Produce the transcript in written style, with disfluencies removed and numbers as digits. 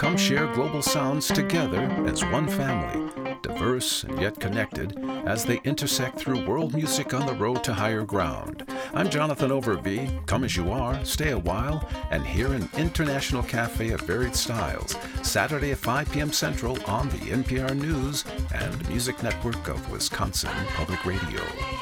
come share global sounds together as one family, diverse and yet connected, as they intersect through world music on the road to higher ground. I'm Jonathan Overby. Come as you are, stay a while, and hear an international cafe of varied styles, Saturday at 5 p.m. Central on the NPR News and Music Network of Wisconsin Public Radio.